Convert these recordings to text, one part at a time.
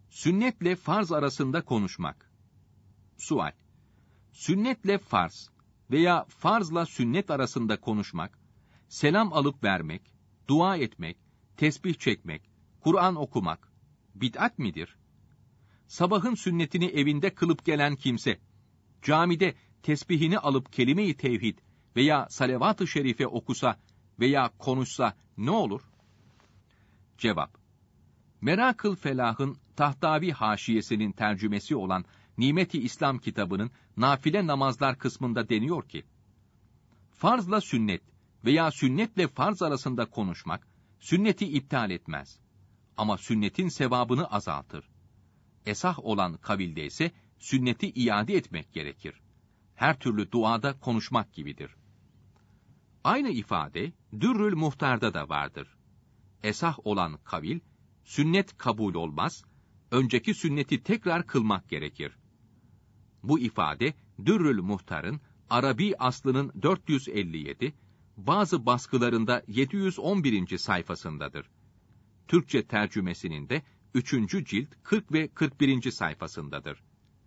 Sünnetle farz arasında konuşmak. Sual: Sünnetle farz veya farzla sünnet arasında konuşmak, selam alıp vermek, dua etmek, tesbih çekmek, Kur'an okumak bid'at midir? Sabahın sünnetini evinde kılıp gelen kimse, camide tesbihini alıp kelime-i tevhid veya salavat-ı şerife okusa veya konuşsa ne olur? Cevap: Merakıl Felah'ın Tahtavi haşiyesinin tercümesi olan Nimet-i İslam kitabının nafile namazlar kısmında deniyor ki, farzla sünnet veya sünnetle farz arasında konuşmak, sünneti iptal etmez. Ama sünnetin sevabını azaltır. Esah olan kavilde ise sünneti iade etmek gerekir. Her türlü duada konuşmak gibidir. Aynı ifade Dürrül Muhtar'da da vardır. Esah olan kavil, sünnet kabul olmaz, önceki sünneti tekrar kılmak gerekir. Bu ifade Dürrül Muhtar'ın Arabi aslının 457, bazı baskılarında 711. sayfasındadır. Türkçe tercümesinin de 3. cilt 40 ve 41. sayfasındadır.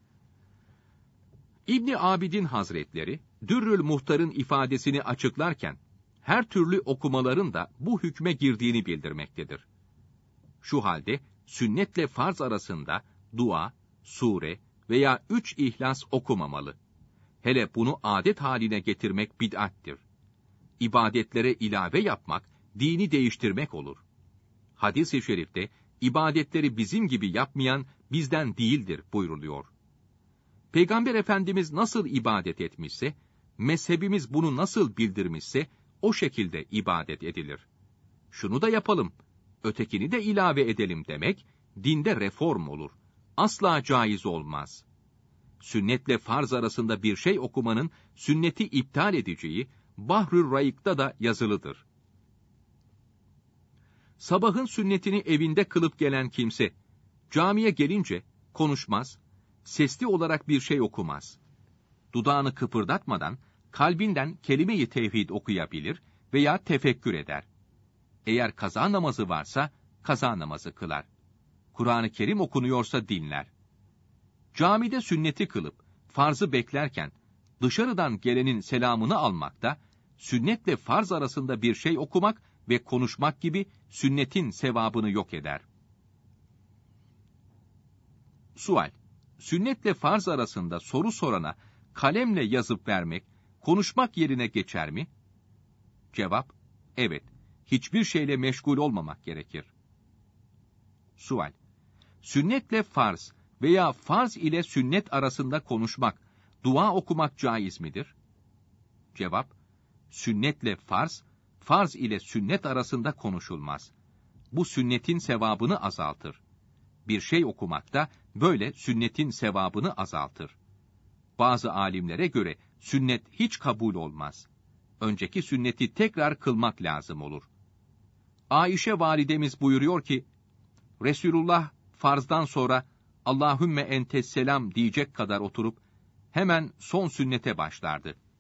İbn Abidin Hazretleri, Dürrül Muhtar'ın ifadesini açıklarken, her türlü okumaların da bu hükme girdiğini bildirmektedir. Şu halde, sünnetle farz arasında dua, sure veya 3 ihlas okumamalı. Hele bunu adet haline getirmek bid'attir. İbadetlere ilave yapmak, dini değiştirmek olur. Hadis-i şerifte, ibadetleri bizim gibi yapmayan bizden değildir buyruluyor. Peygamber Efendimiz nasıl ibadet etmişse, mezhebimiz bunu nasıl bildirmişse, o şekilde ibadet edilir. Şunu da yapalım, ötekini de ilave edelim demek, dinde reform olur. Asla caiz olmaz. Sünnetle farz arasında bir şey okumanın, sünneti iptal edeceği, Bahrül Raik'ta da yazılıdır. Sabahın sünnetini evinde kılıp gelen kimse, camiye gelince konuşmaz, sesli olarak bir şey okumaz. Dudağını kıpırdatmadan, kalbinden kelime-i tevhid okuyabilir veya tefekkür eder. Eğer kaza namazı varsa, kaza namazı kılar. Kur'an-ı Kerim okunuyorsa dinler. Camide sünneti kılıp, farzı beklerken, dışarıdan gelenin selamını almakta, sünnetle farz arasında bir şey okumak ve konuşmak gibi sünnetin sevabını yok eder. Sual: Sünnetle farz arasında soru sorana kalemle yazıp vermek, konuşmak yerine geçer mi? Cevap: Evet, hiçbir şeyle meşgul olmamak gerekir. Sual: Sünnetle farz veya farz ile sünnet arasında konuşmak, dua okumak caiz midir? Cevap: Sünnetle farz, farz ile sünnet arasında konuşulmaz. Bu sünnetin sevabını azaltır. Bir şey okumak da böyle sünnetin sevabını azaltır. Bazı alimlere göre sünnet hiç kabul olmaz. Önceki sünneti tekrar kılmak lazım olur. Ayşe validemiz buyuruyor ki, Resulullah farzdan sonra Allahümme entesselam diyecek kadar oturup hemen son sünnete başlardı.